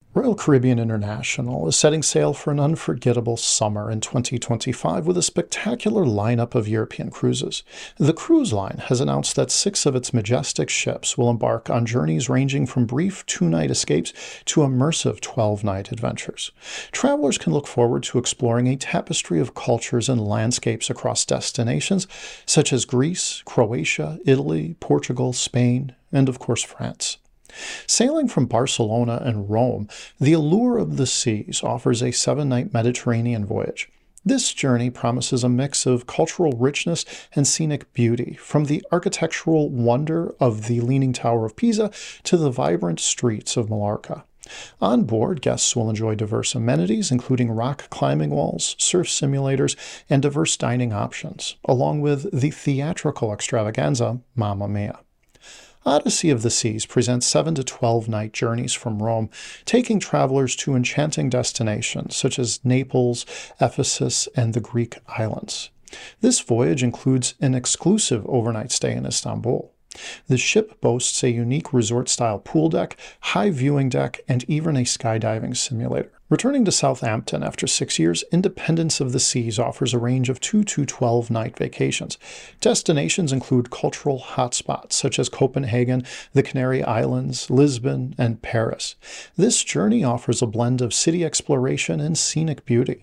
Royal Caribbean International is setting sail for an unforgettable summer in 2025 with a spectacular lineup of European cruises. The cruise line has announced that 6 of its majestic ships will embark on journeys ranging from brief 2-night escapes to immersive 12-night adventures. Travelers can look forward to exploring a tapestry of cultures and landscapes across destinations such as Greece, Croatia, Italy, Portugal, Spain, and of course France. Sailing from Barcelona and Rome, the Allure of the Seas offers a 7-night Mediterranean voyage. This journey promises a mix of cultural richness and scenic beauty, from the architectural wonder of the Leaning Tower of Pisa to the vibrant streets of Mallorca. On board, guests will enjoy diverse amenities, including rock climbing walls, surf simulators, and diverse dining options, along with the theatrical extravaganza Mamma Mia! Odyssey of the Seas presents 7 to 12-night journeys from Rome, taking travelers to enchanting destinations such as Naples, Ephesus, and the Greek islands. This voyage includes an exclusive overnight stay in Istanbul. The ship boasts a unique resort-style pool deck, high viewing deck, and even a skydiving simulator. Returning to Southampton after 6 years, Independence of the Seas offers a range of 2 to 12-night vacations. Destinations include cultural hotspots such as Copenhagen, the Canary Islands, Lisbon, and Paris. This journey offers a blend of city exploration and scenic beauty.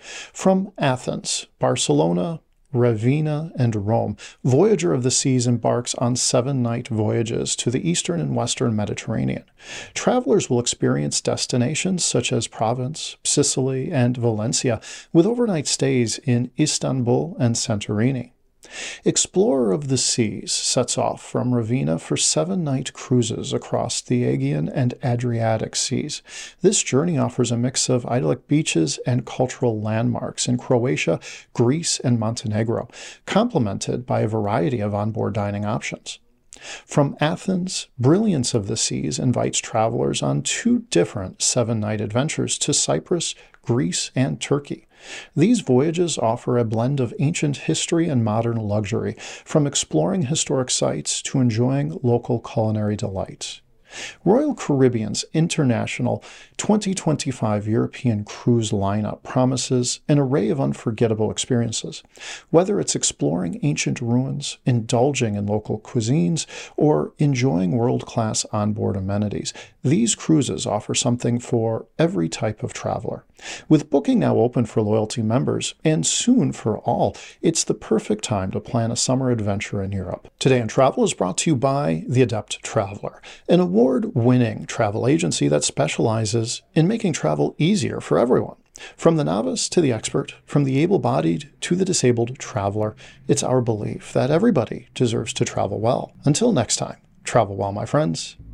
From Athens, Barcelona, Ravenna, and Rome, Voyager of the Seas embarks on 7-night voyages to the eastern and western Mediterranean. Travelers will experience destinations such as Provence, Sicily, and Valencia, with overnight stays in Istanbul and Santorini. Explorer of the Seas sets off from Ravenna for 7-night cruises across the Aegean and Adriatic Seas. This journey offers a mix of idyllic beaches and cultural landmarks in Croatia, Greece, and Montenegro, complemented by a variety of onboard dining options. From Athens, Brilliance of the Seas invites travelers on 2 different 7-night adventures to Cyprus, Greece, and Turkey. These voyages offer a blend of ancient history and modern luxury, from exploring historic sites to enjoying local culinary delights. Royal Caribbean's international 2025 European cruise lineup promises an array of unforgettable experiences. Whether it's exploring ancient ruins, indulging in local cuisines, or enjoying world-class onboard amenities, these cruises offer something for every type of traveler. With booking now open for loyalty members, and soon for all, it's the perfect time to plan a summer adventure in Europe. Today in Travel is brought to you by The Adept Traveler, an award-winning travel agency that specializes in making travel easier for everyone. From the novice to the expert, from the able-bodied to the disabled traveler, it's our belief that everybody deserves to travel well. Until next time, travel well, my friends.